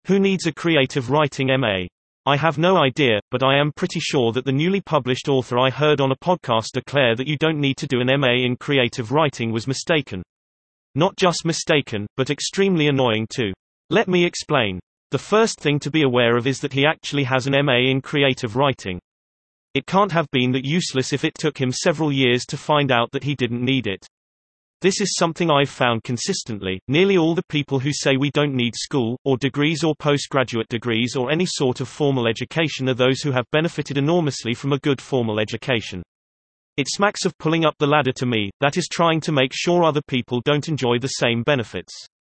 Who needs a creative writing MA? I have no idea, but I am pretty sure that the newly published author I heard on a podcast declare that you don't need to do an MA in creative writing was mistaken. Not just mistaken, but extremely annoying too. Let me explain. The first thing to be aware of is that he actually has an MA in creative writing. It can't have been that useless if it took him several years to find out that he didn't need it. This is something I've found consistently. Nearly all the people who say we don't need school, or degrees or postgraduate degrees or any sort of formal education are those who have benefited enormously from a good formal education. It smacks of pulling up the ladder to me, that is trying to make sure other people don't enjoy the same benefits.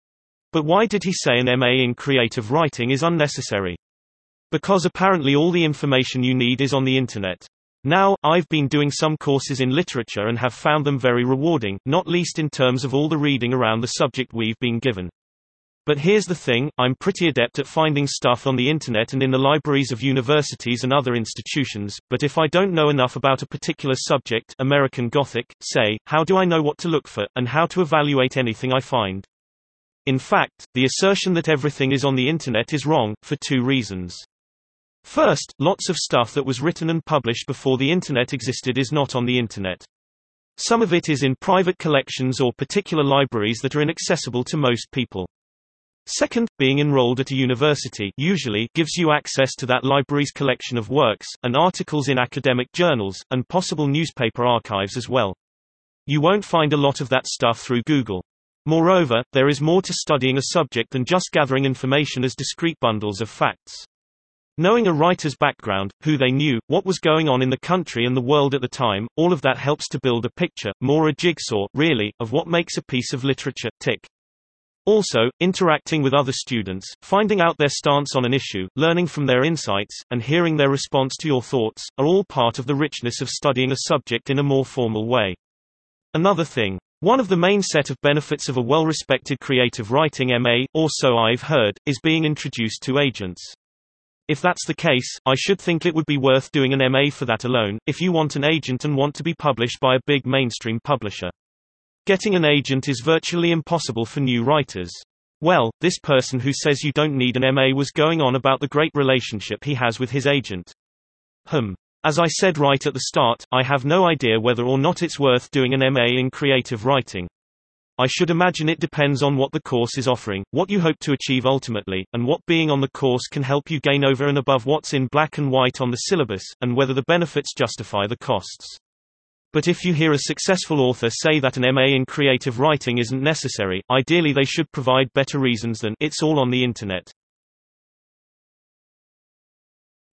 But why did he say an MA in creative writing is unnecessary? Because apparently all the information you need is on the internet. Now, I've been doing some courses in literature and have found them very rewarding, not least in terms of all the reading around the subject we've been given. But here's the thing, I'm pretty adept at finding stuff on the internet and in the libraries of universities and other institutions, but if I don't know enough about a particular subject, American Gothic, say, how do I know what to look for, and how to evaluate anything I find? In fact, the assertion that everything is on the internet is wrong, for two reasons. First, lots of stuff that was written and published before the internet existed is not on the internet. Some of it is in private collections or particular libraries that are inaccessible to most people. Second, being enrolled at a university usually gives you access to that library's collection of works, and articles in academic journals, and possible newspaper archives as well. You won't find a lot of that stuff through Google. Moreover, there is more to studying a subject than just gathering information as discrete bundles of facts. Knowing a writer's background, who they knew, what was going on in the country and the world at the time, all of that helps to build a picture, more a jigsaw, really, of what makes a piece of literature tick. Also, interacting with other students, finding out their stance on an issue, learning from their insights, and hearing their response to your thoughts, are all part of the richness of studying a subject in a more formal way. Another thing. One of the main set of benefits of a well-respected creative writing MA, or so I've heard, is being introduced to agents. If that's the case, I should think it would be worth doing an MA for that alone, if you want an agent and want to be published by a big mainstream publisher. Getting an agent is virtually impossible for new writers. Well, this person who says you don't need an MA was going on about the great relationship he has with his agent. As I said right at the start, I have no idea whether or not it's worth doing an MA in creative writing. I should imagine it depends on what the course is offering, what you hope to achieve ultimately, and what being on the course can help you gain over and above what's in black and white on the syllabus, and whether the benefits justify the costs. But if you hear a successful author say that an MA in creative writing isn't necessary, ideally they should provide better reasons than "it's all on the internet."